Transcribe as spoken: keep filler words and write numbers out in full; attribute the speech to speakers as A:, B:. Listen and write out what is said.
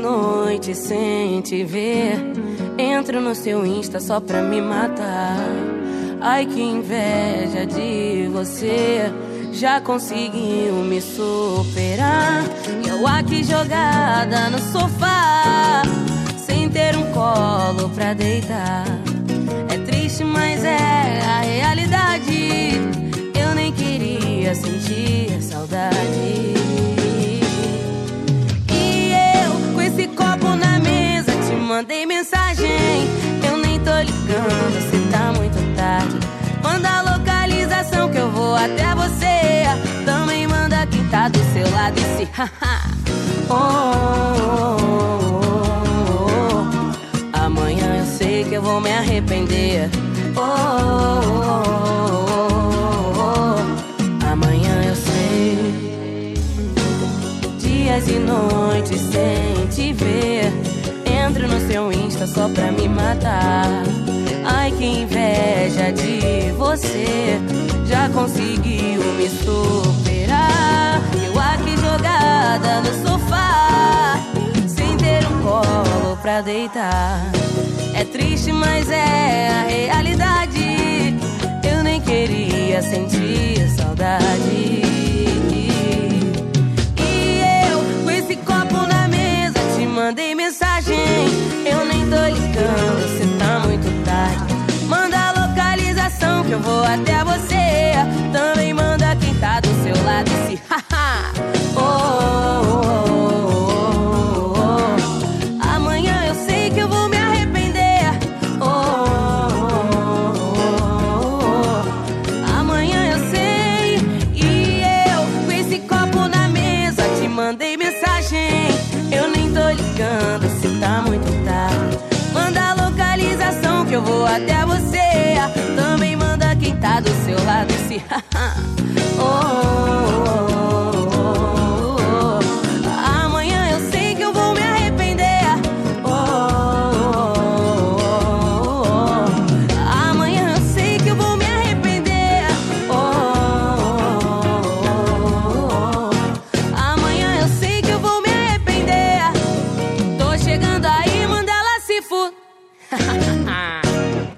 A: noite sem te ver, entro no seu Insta só pra me matar. Ai, que inveja de você, já conseguiu me superar. Eu aqui jogada no sofá, sem ter um colo pra deitar. É triste, mas é a realidade. Eu nem queria sentir saudade. E eu, com esse copo na mesa, te mandei mensagem. Eu nem tô ligando, cê tá muito tarde. Manda a localização que eu vou até você. Também manda quem tá do seu lado e se haha. Oh, oh, oh, oh. Amanhã eu sei que eu vou me arrepender. Oh, oh, oh, oh. Amanhã eu sei. Dias e noites sem te ver, entro no seu Insta só pra me matar. Ai, que inveja de você, já conseguiu me superar. Eu aqui jogada no sofá, sem ter um colo pra deitar. É triste, mas é a realidade. Eu nem queria sentir saudade. E eu, com esse copo na mesa, te mandei mensagem. Eu nem tô ligando, cê tá muito tarde. Manda a localização que eu vou até você. Também manda quem tá do seu lado e se haha. Oh, oh, oh, oh, oh. Amanhã eu sei que eu vou me arrepender. Oh, oh, oh, oh. Amanhã eu sei. E eu, com esse copo na mesa, te mandei mensagem. Eu nem tô ligando, cê tá muito tarde. Manda a localização que eu vou até você. Também manda quem tá do seu lado e se haha.